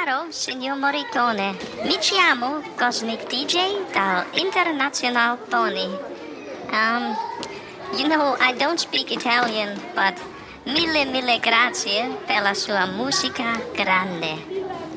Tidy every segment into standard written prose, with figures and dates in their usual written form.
Caro signor Morricone, mi chiamo Cosmic DJ dal International Tony. I don't speak Italian, but mille grazie per la sua musica grande.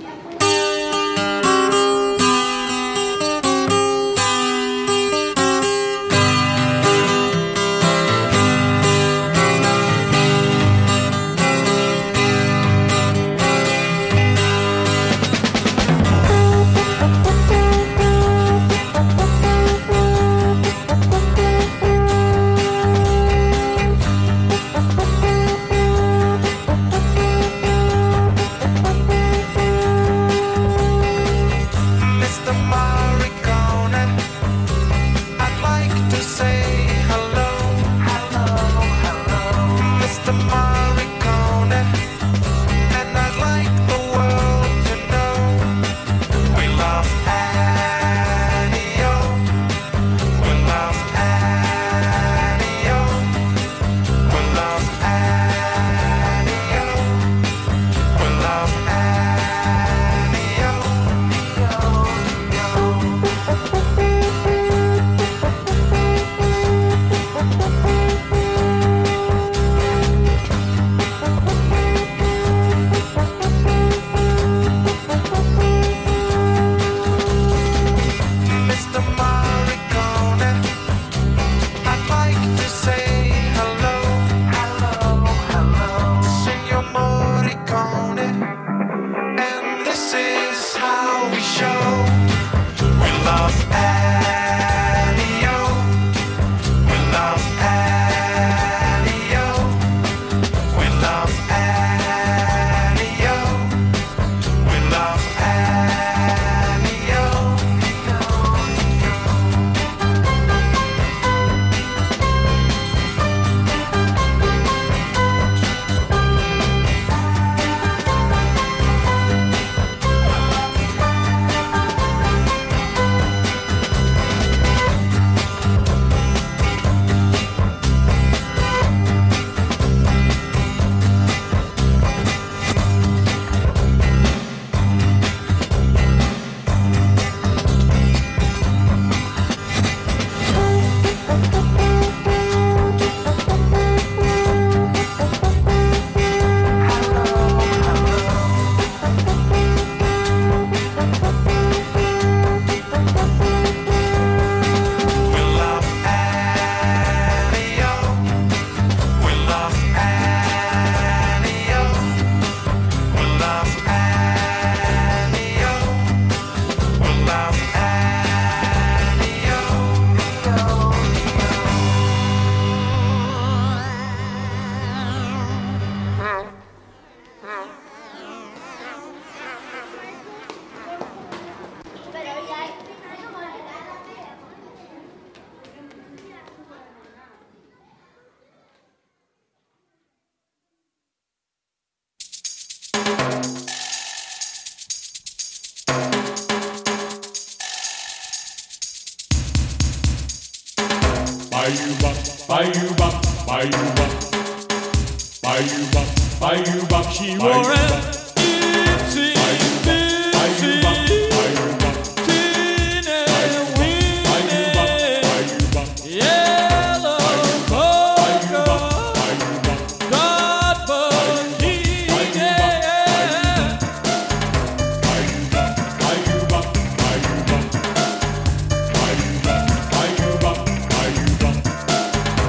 She wore it.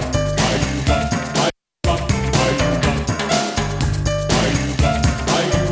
Are you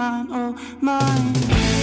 mine, oh mine.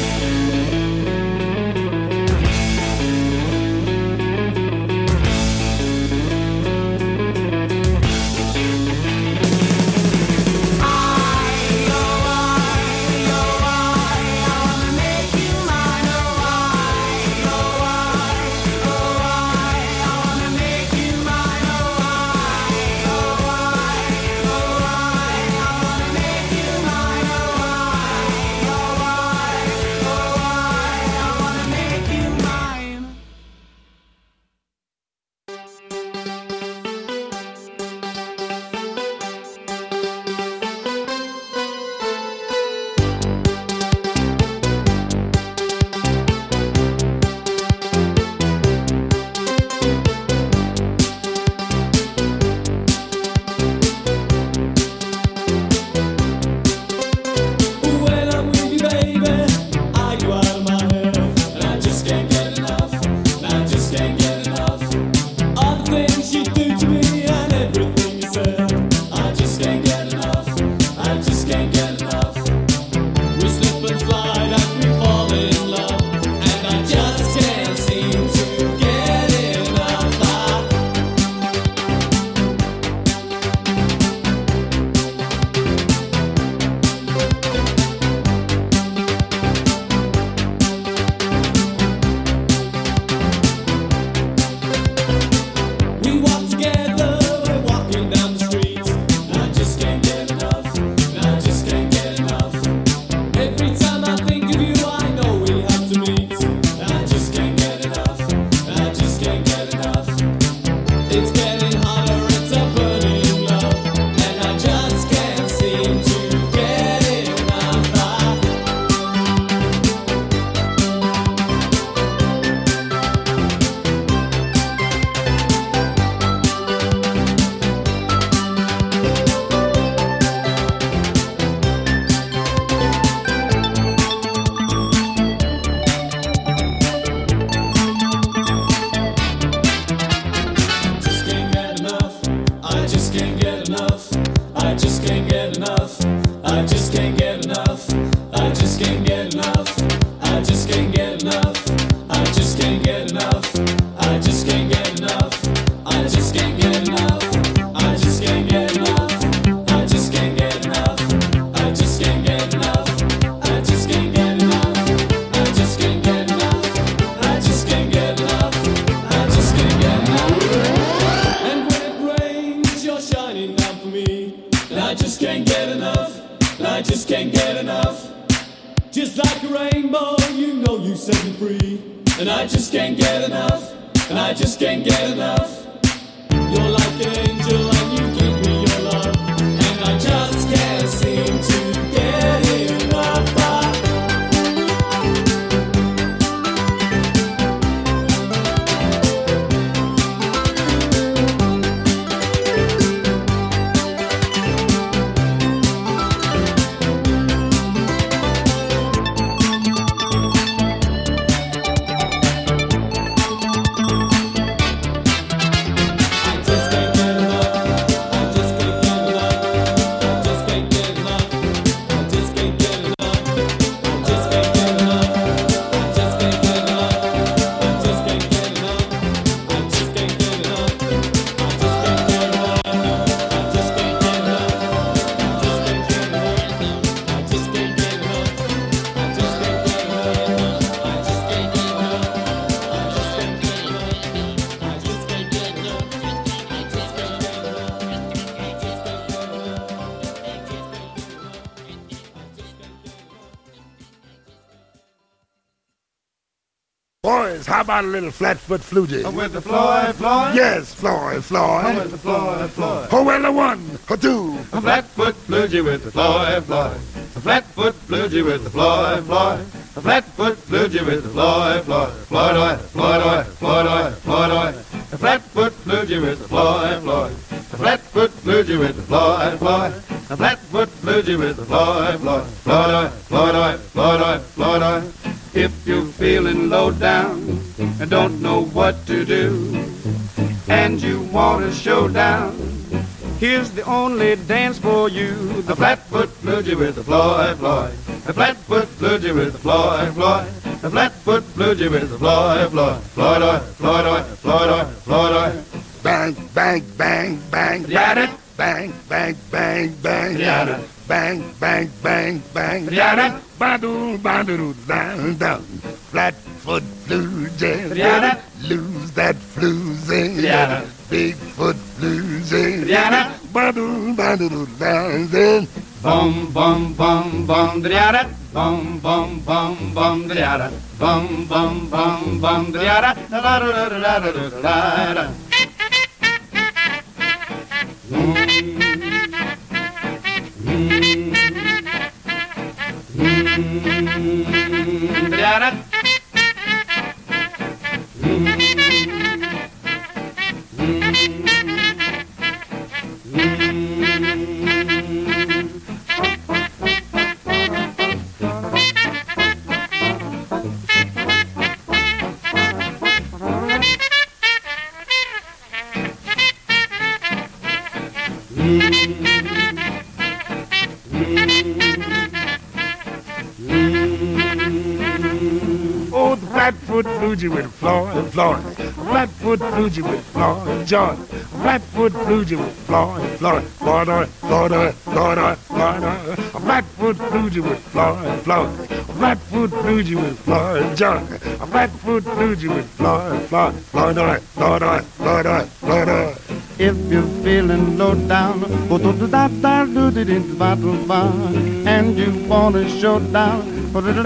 Boys, how about a little Flatfoot Flutie? With the Floyd, Floyd? Yes, Floyd, Floyd. With the Floyd, Floyd. Oh, well, a one, a two. A Flatfoot Flutie with the Floyd, Floyd. A Flatfoot Flutie with the Floyd, Floyd. A Flatfoot Flutie with the Floyd, Floyd. Floyd, oi, Floyd, oi, Floyd, oi, Floyd, oi. A Flatfoot Flutie with the Floyd, Floyd. A Flatfoot Flutie with the Floyd, Floyd. A Flatfoot Flutie with the Floyd, Floyd. Floyd, oi, Floyd, oi, Floyd, oi, Floyd, oi. If you're feeling low down and don't know what to do, and you want a showdown, here's the only dance for you. The Flatfoot Flutie with the Floyd, Floyd. The flatfoot flew you with the Floyd, Floyd. The flatfoot flew you with the Floyd, Floyd. Floyd, Floyd, Floyd, Floyd. Bang, bang, bang, bang, Yada. bang, bang, bang, bang, Yada. bang, bang, bang, bang, Yada. Ba-doo, ba-doo, down, down. Flatfoot Blue Jay, Yada. lose that floozy. Yada. Bigfoot Blue Jay, Yada. ba-doo, ba-doo, down, down. Bum, bum, bum, bum, yada. Bum, bum, bum, bum, yada. Bum, bum, bum, bum, yada. La la la la la la la. Yada. Oh, the Flatfoot Fuji with Floyd, Floyd. Flatfoot Fuji with Floyd, John. Flatfoot Fuji with Floyd, Floyd. Florida, Florida, Florida, Florida. A Flatfoot Fuji with Floyd, Floyd. Flatfoot Fuji with Floyd, John. A Flatfoot Fuji with Floyd, Floyd. Florida, Florida, Florida, Florida. If you're feeling low down, go to the da do the battle bar, and you want to show down. Oh, the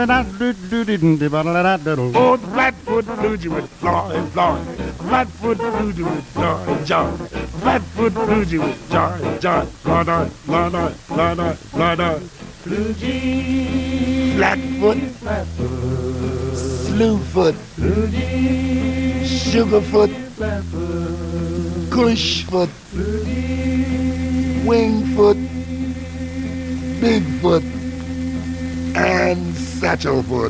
Flatfoot Fuji with Floyd, Floyd. Flatfoot Fuji with Floyd, John. Flatfoot Fuji with John, John. Florida, Florida, Florida, Florida. Flatfoot, Slewfoot, Sugarfoot, Cushfoot, Wingfoot, Bigfoot, and Satchelfoot.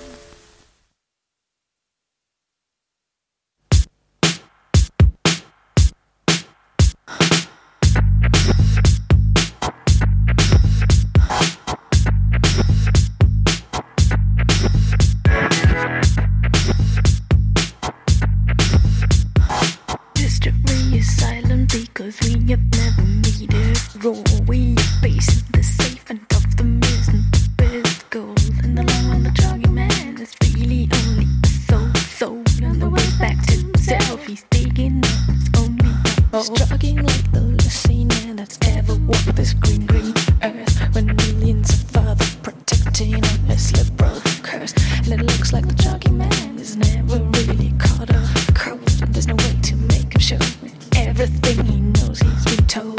History is silent because we have never made it raw. We are based the safe and of the missing best gold. And the long run, the jogging man is really only a soul. On the way back to himself, he's digging up his only he's jogging like the last man that's ever walked this green earth. When millions of fathers protecting on his liberal curse. And it looks like the jogging man is never really caught a cold. And there's no way to make him show everything he knows he's been told.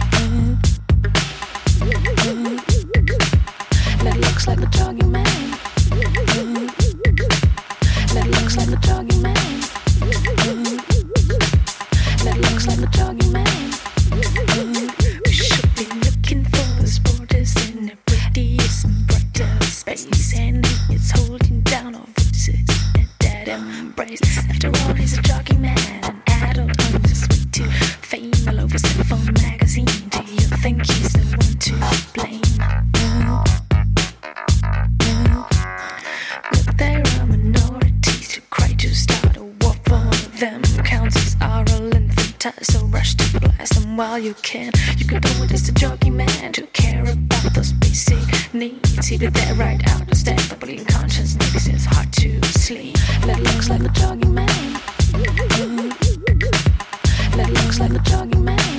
That looks like the jogging man. That looks like the jogging man. That looks like the jogging man. We should be looking for the sporters in a prettiest and brighter space. And he is holding down our voices in that embrace. After all, he's a jogging man, an adult on his way to fame all over cell phone magazine. Do you think he's the one to blame? Look, there are minorities who cry to start a war for them. Councils are all infantile, so rush to blast them while you can. You could owe it as the jogging man to care about those basic needs. He'd be there right out of step, the bleeding conscience makes it hard to sleep. That looks like the jogging man. That looks like the jogging man.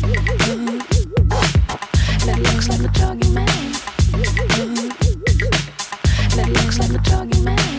That looks like the jogging man. That looks like the jogging man.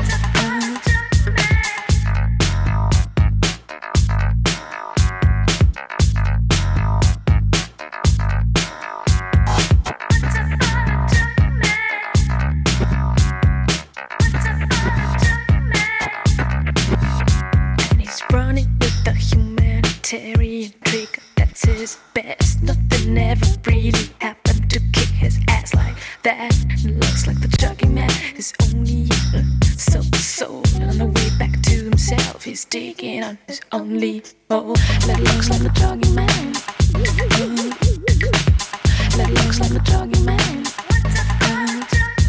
And he's running with the humanitarian trick. That's his best. Nothing ever really happened to kick his ass like that. It looks like the jogging man is only soul. On the way back to himself, he's digging on his only hole. That looks like the jogging man. That looks like the jogging man.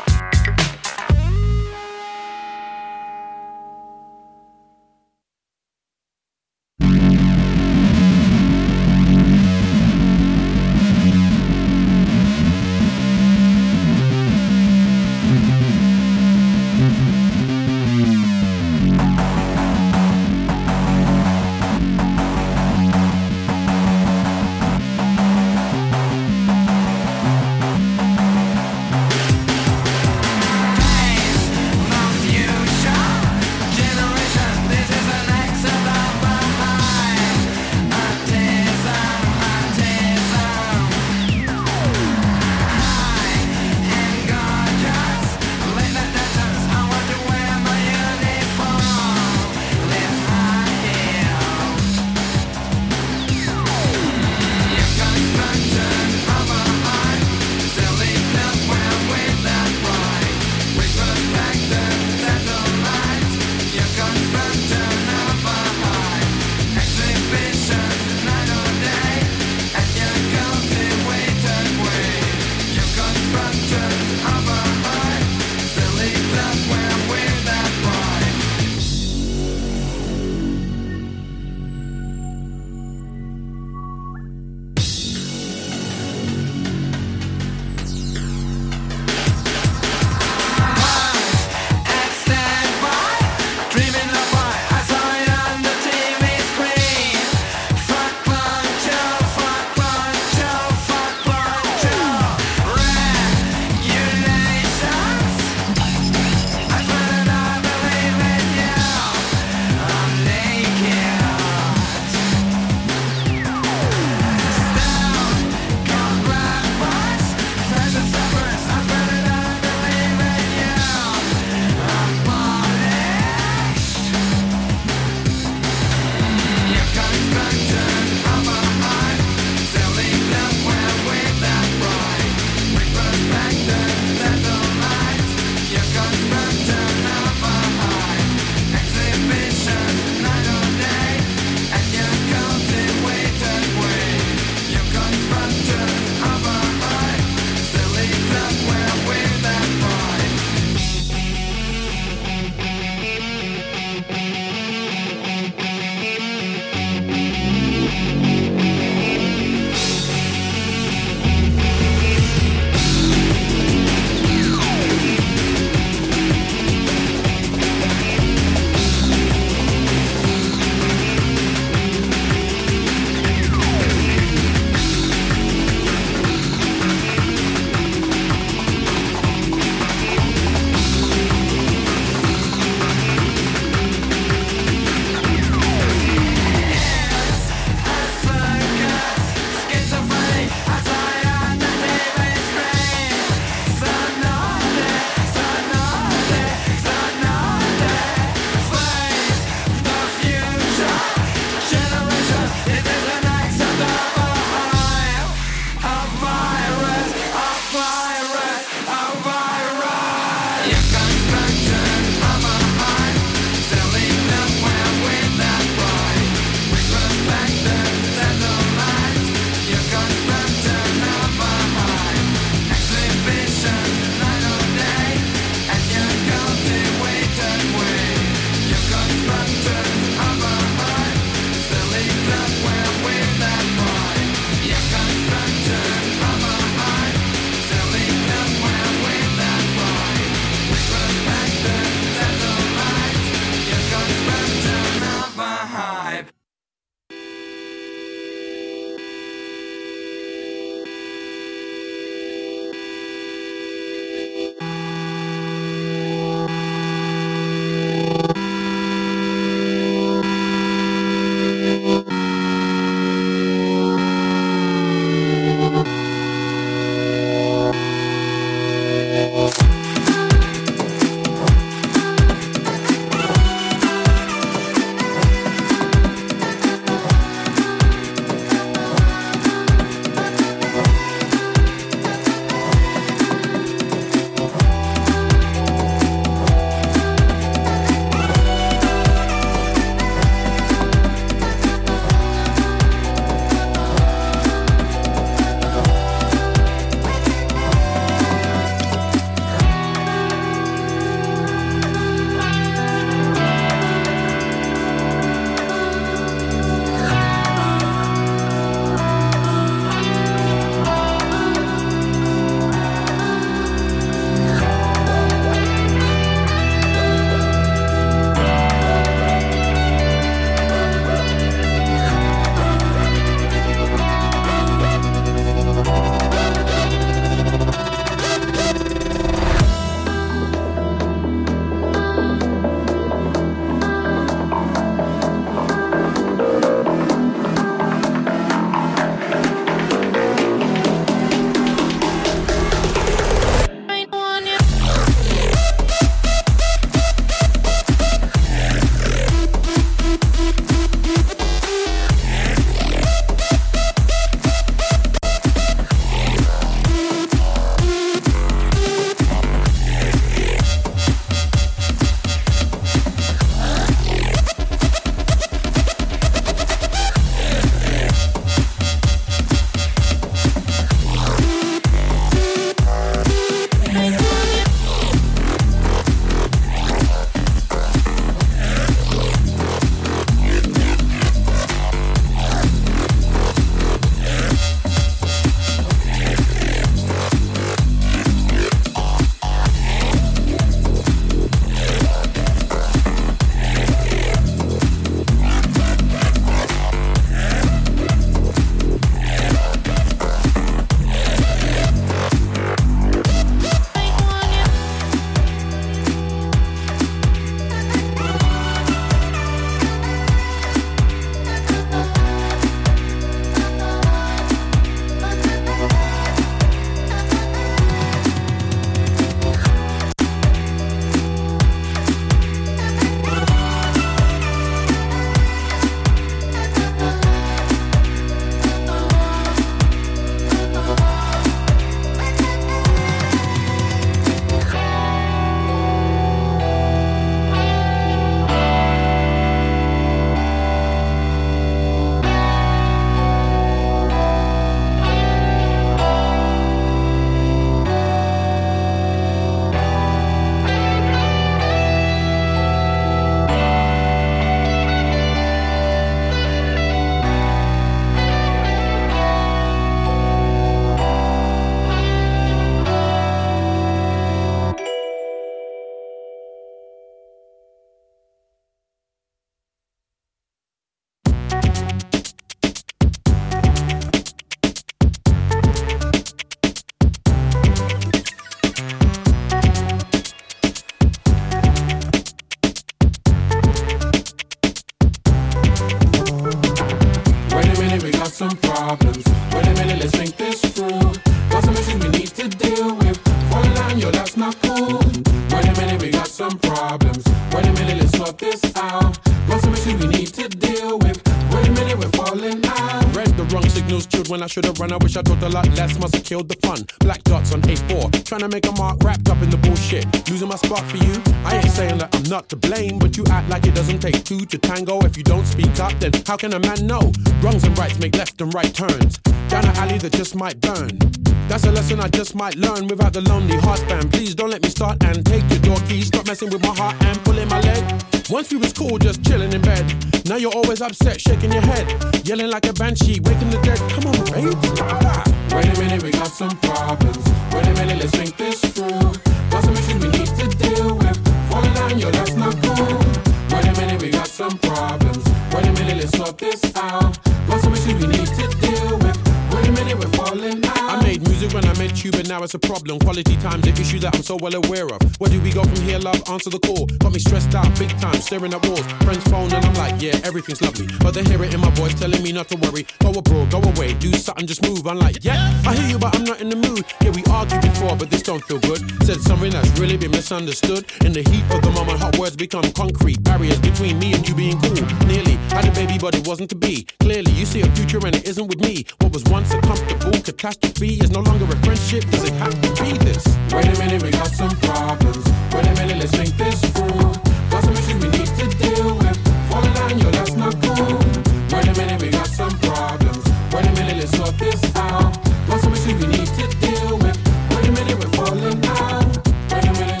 good when I should have run. I wish I thought a lot less, must have killed the fun. Black dots on A4, trying to make a mark wrapped up in the bullshit. Losing my spot for you, I ain't saying that I'm not to blame, but you act like it doesn't take two to tango. If you don't speak up, then how can a man know? Wrongs and rights make left and right turns down an alley that just might burn. That's a lesson I just might learn without the lonely heart span. Please don't let me start and take your door keys. Stop messing with my heart and pulling my leg. Once we was cool, just chilling in bed. Now you're always upset, shaking your head, yelling like a banshee, waking the dead. Come on, babe. Wait a minute, we got some problems. Wait a minute, let's think this through. Got some issues we need to deal with. Falling down, yo, that's not cool. Wait a minute, we got some problems. Wait a minute, let's sort this out. Got some issues we need to deal with. Wait a minute, we're falling out. I made music when I met you, but now it's a problem. Quality time's an issue that I'm so well aware of. Where do we go from here, love? Answer the call. Got me stressed out, big time, staring at walls. Friends phone and I'm like, yeah, everything's lovely. But they hear it in my voice telling me not to worry. Go abroad, go away, do something, just move. I'm like, yeah, I hear you, but I'm not in the mood. Yeah, we argued before, but this don't feel good. Said something that's really been misunderstood. In the heat of the moment, hot words become concrete. Barriers between me and you being cool. Nearly had a baby, but it wasn't to be. Clearly, you see a future and it isn't with me. What was once a comfortable catastrophe is no longer a friendship. Does it have to be this? Wait a minute, we got some problems. Wait a minute, let's think this through. Got some issues we need to deal with. Falling down, yo, that's not cool. Wait a minute, we got some problems. Wait a minute, let's sort this out. Got some issues we need to deal with. Wait a minute, we're falling out. Wait a minute.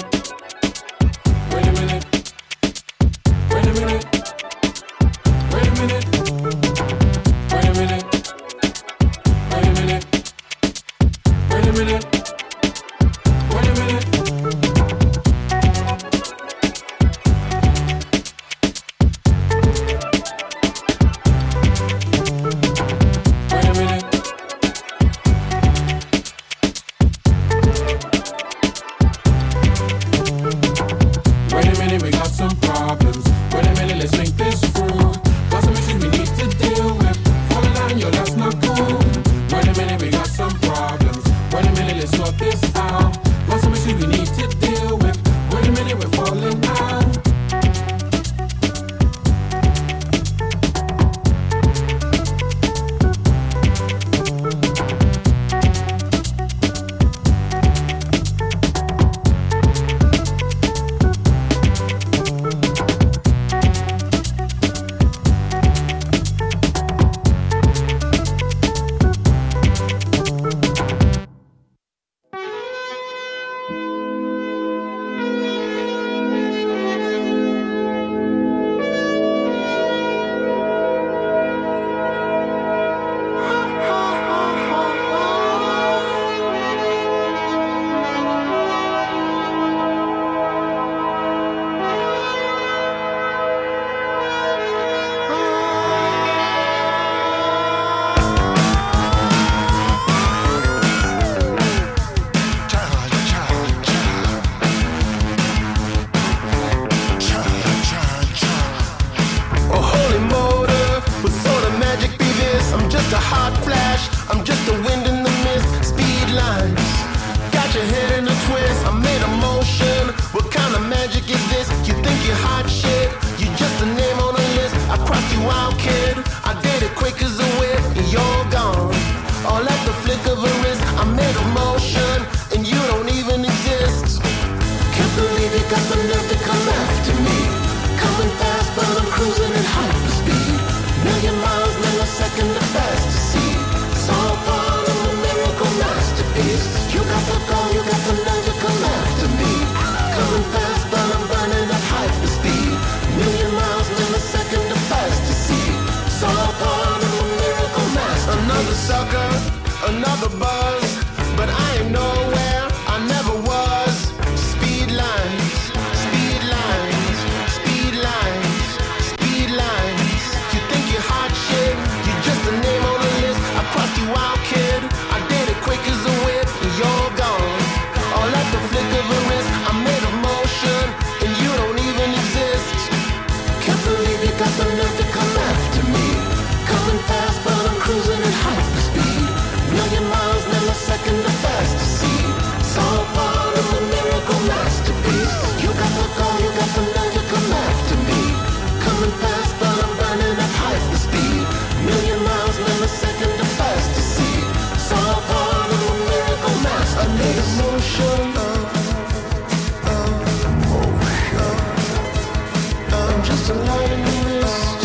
Wait a minute. Wait a minute. Wait a minute. Wait a minute. Wait a minute. Wait a minute. Wait a minute. Speed lines, in the wrist.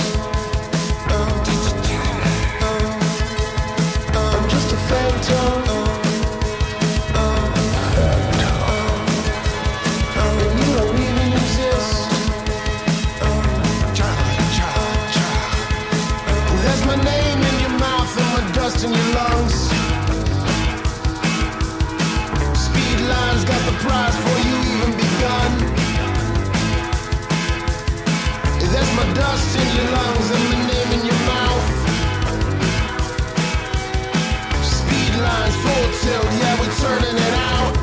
I'm just a phantom. And you don't even exist. There's my name in your mouth and my dust in your lungs. Speed lines got the prize before you even begun. There's my dust in your lungs and my name in your mouth. Speed lines full tilt, yeah, we're turning it out.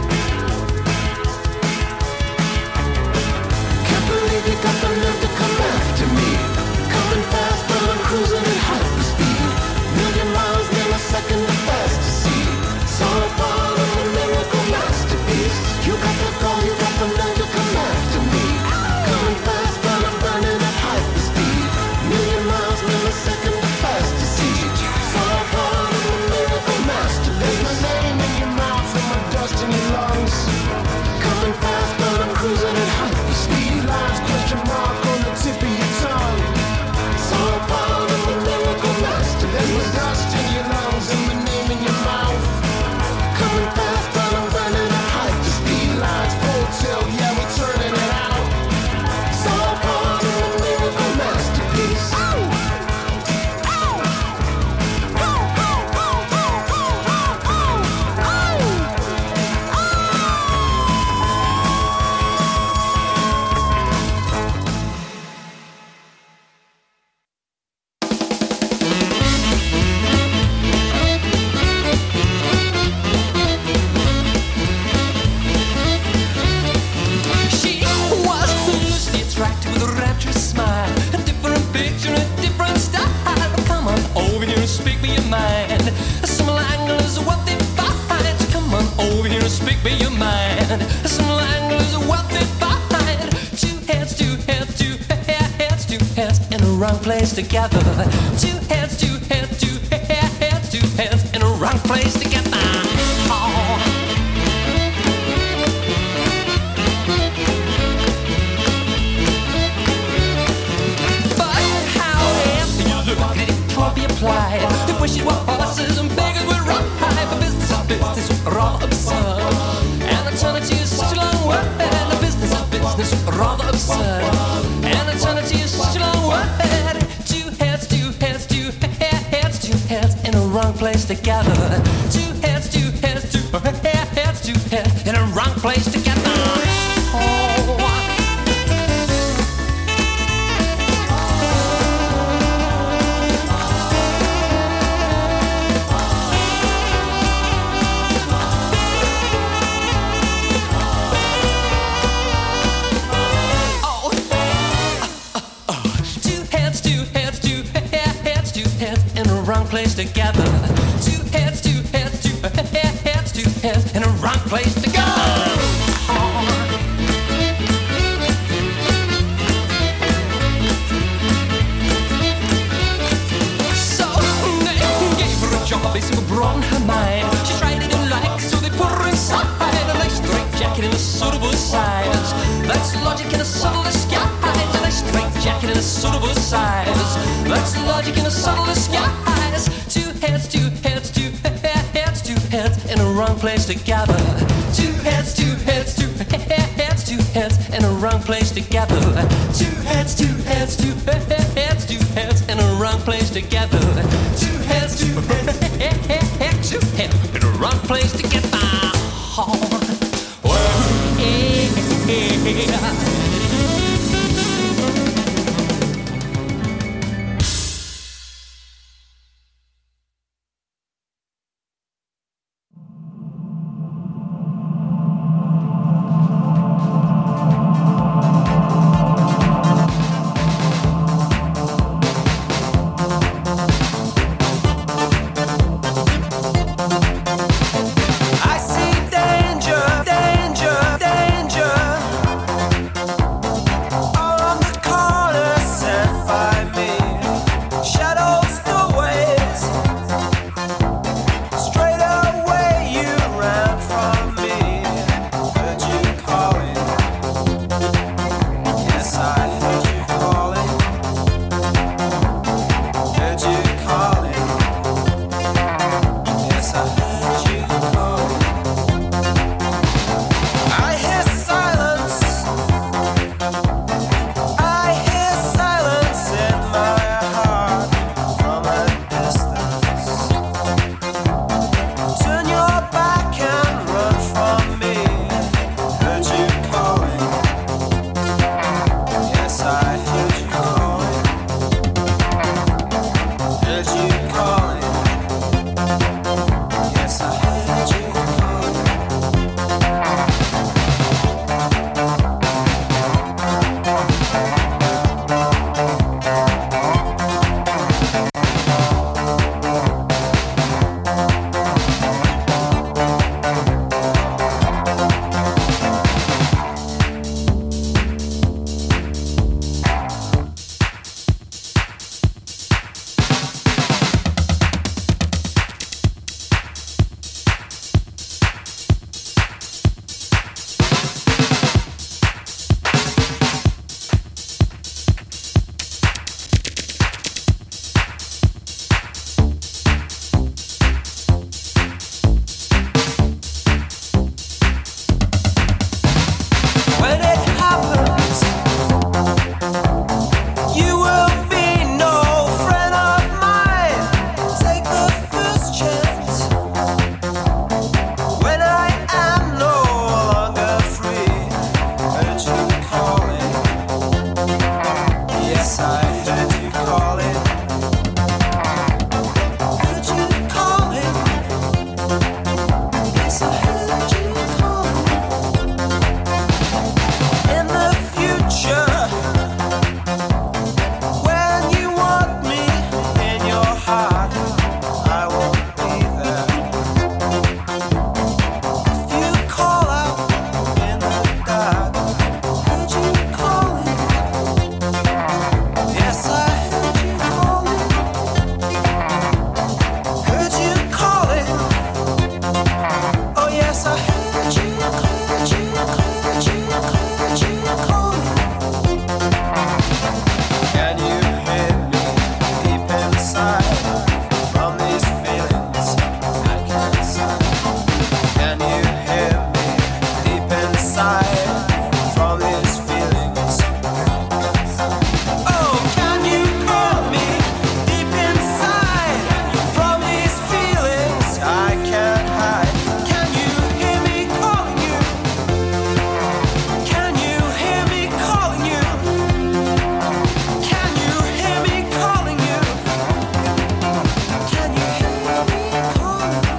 Can't believe you got the nerve to come after me. Coming fast, but I'm cruising at hyperspeed. Million miles, never second the fast to see. It's all a part of a miracle masterpiece. You got the goal, you got the nerve to come after me. Coming fast, but I'm burning at hyperspeed. Million miles, never second the fast to see. It's all a part of a miracle masterpiece. There's my name in your mouth and my dust in your lungs. Coming fast, but I'm cruising at hyperspeed. Lines, question mark on the tip of your tongue. It's all a part of a miracle masterpiece. There's my dust in your lungs and my name in your mouth. Coming fast, but I'm burning at hyperspeed. Lines full tilt, yeah, we're turning it out. It's all part of a miracle masterpiece. She was loosely attracted with a rapturous smile, a different picture, a different style. But come on over here and speak me your mind. Some anglers are what they find. So come on over here and speak me your mind. Some anglers are what they find. Two heads, two heads, two heads, two heads in the wrong place together. Two heads, two heads, two heads, two heads in the wrong place together. Oh. But however you look at it, can't be applied. You wish it were horses and beggars would ride. But business is business, rather absurd. And eternity is such a long word. And the business is rather absurd. And eternity is such a long word. Two heads, two heads, two heads, two heads in the wrong place together. Two heads, two heads, two heads, two heads in the wrong place together. Oh. Two heads, two heads, two heads, two heads in the wrong place together. Two heads, two heads, two heads, two heads in the wrong place together. So they gave her a job, basically broadened her mind. She tried it in like, so they put her inside a nice straight jacket in a suitable size. That's logic in a subtle disguise. A nice straight jacket in a suitable size. That's logic in a subtle disguise. Two heads, two heads, two heads, two heads in the wrong place together. Two heads, two heads, two heads, two heads in the wrong place together. Two heads, two heads, two heads, two heads in the wrong place together. Two heads, two heads, two heads in the wrong place together. Oh, yeah. calling? Heard you calling. Yes, I heard you calling. In the future, when you want me in your heart, I won't be there. If you call out in the dark, heard you calling. Yes, I heard you calling. Heard you calling. Oh yes, I heard you, heard you, heard you, heard you calling. Can you hear me deep inside from these feelings I can't sign? Can you hear me deep inside from these feelings? Oh, can you hear me deep inside from these feelings I can't hide? Can you hear me calling you? Can you hear me calling you? Can you hear me calling you? Can you hear me calling you?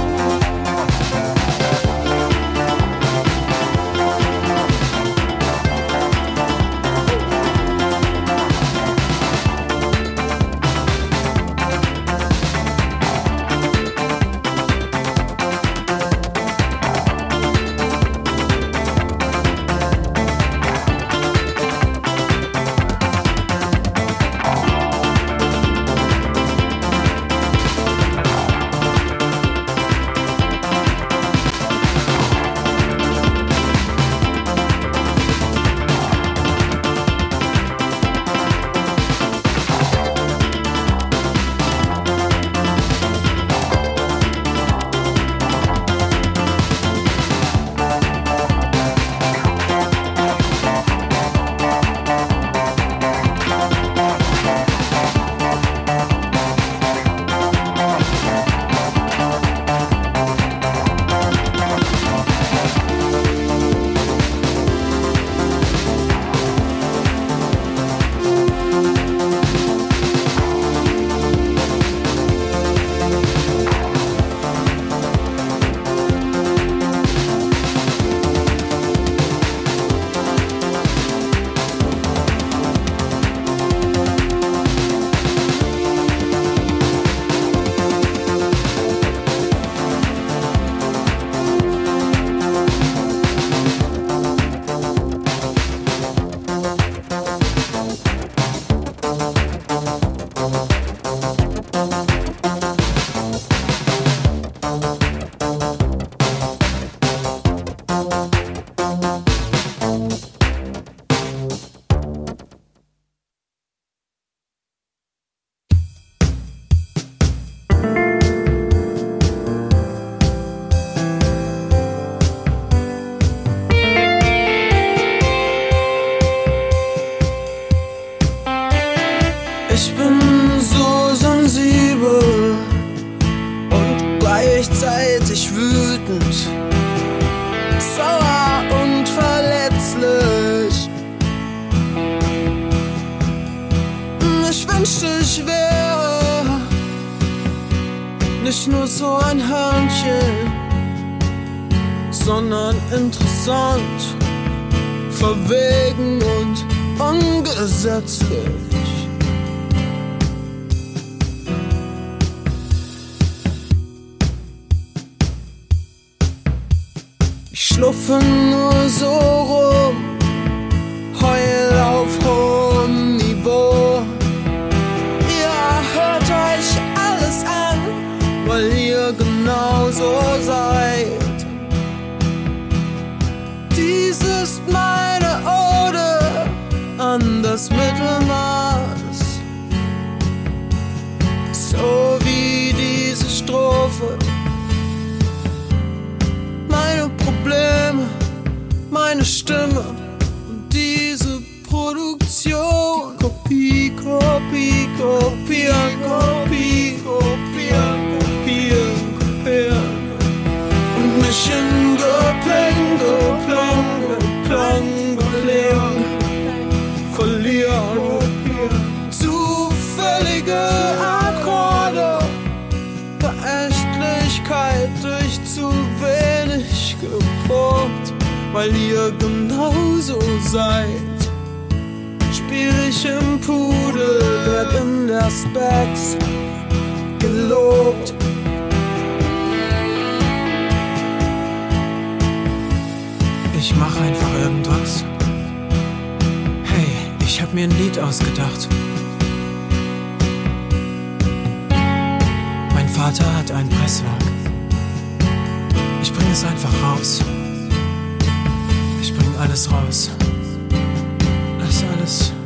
Ich bin so sensibel und gleichzeitig wütend, sauer und verletzlich. Ich wünschte, ich wäre nicht nur so ein Hörnchen, sondern interessant, verwegen und ungesetzlich. Ich schluffe nur so rum, heul auf hohem Niveau. Ihr hört euch alles an, weil ihr genauso seid. Dies ist meine Ode an das Mittelmaß, so wie diese Strophe. Meine Probleme, meine Stimme und diese Produktion. Kopie, Kopie, kopieren, Kopie, kopieren, kopieren, kopieren. Und mich in Gepläng, Gepläng, Gepläng, Gepläng verlieren. Zu weil ihr genauso seid. Spiel ich im Pudel, werd in der Specs gelobt. Ich mach einfach irgendwas. Hey, ich hab mir ein Lied ausgedacht. Mein Vater hat ein Presswerk. Ich bring es einfach raus. Ich bring alles raus. Lass alles